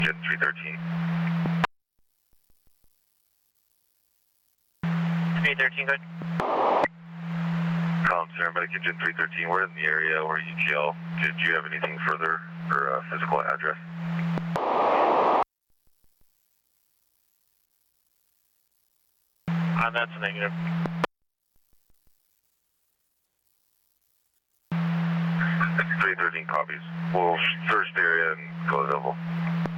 Jet 313. 313, good. Column Paramedic Engine 313, we're in the area where ETL. Did you have anything further or physical address? That's a negative. 313 copies. We'll search the area and go level.